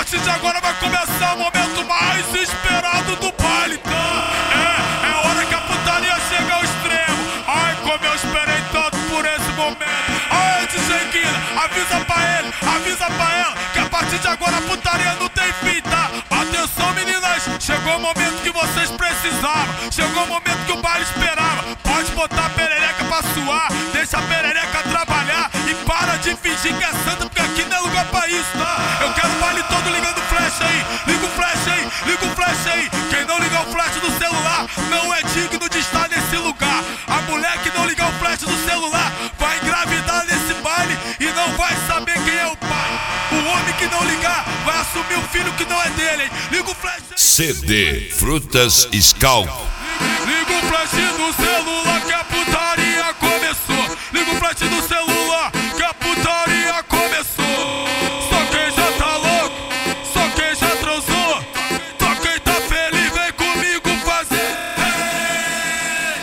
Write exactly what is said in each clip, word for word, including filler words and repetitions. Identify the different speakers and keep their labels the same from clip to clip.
Speaker 1: partir de agora vai começar o momento mais esperado do baile. É, é hora que a putaria chega ao extremo. Ai, como eu esperei tanto por esse momento. Ai, D J Guina, avisa pra ele, avisa pra ela que a partir de agora a putaria não tem fim, tá? Atenção, meninas, chegou o momento que vocês precisavam. Chegou o momento que o baile esperava. Pode botar a perereca pra suar, deixa a perereca trabalhar e para de fingir que é santa, porque aqui não é lugar pra isso, tá? Eu quero o baile todo ligando flash aí, liga o flash aí, liga o flash aí. Quem não ligar o flash do celular não é digno de estar nesse lugar. A mulher que não ligar o flash do celular vai engravidar nesse baile e não vai saber quem é o pai. O homem que não ligar vai assumir o filho que não é dele, hein? Liga o flash aí.
Speaker 2: C D Frutas Scalp.
Speaker 1: Liga o flash do celular que a putaria começou. Liga o flash do celular que a putaria começou. Só quem já tá louco, só quem já transou, só quem tá feliz vem comigo fazer. Hey,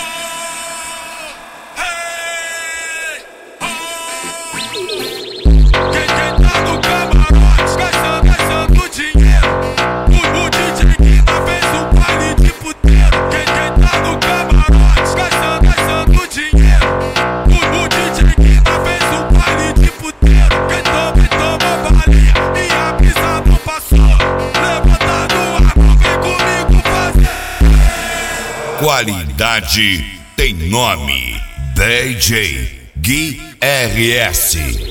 Speaker 1: oh, hey, oh. Quem, quem tá no camarote gastando, gastando dinheiro. O, o D J Guina fez um baile de puteiro. Quem, quem tá no camarote gastando, gastando dinheiro. O, o D J Guina fez um baile de puteiro. Quem toma, toma balinha e a brisa não passou. Levanta no ar, vem comigo fazer.
Speaker 2: Qualidade tem nome. D J Gui R S.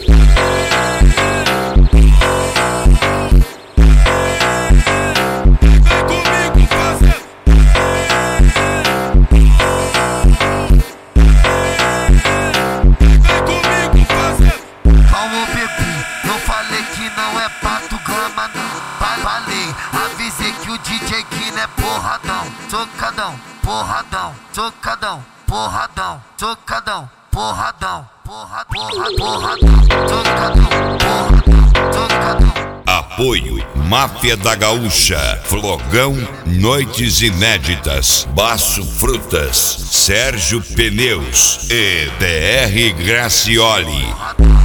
Speaker 3: Tocadão, porradão, tocadão, porradão, tocadão, porradão, porra, porra, porradão, tocadão, porradão, tocadão.
Speaker 2: Apoio Máfia da Gaúcha, Flogão, Noites Inéditas, Baço Frutas, Sérgio Pneus e D R Gracioli.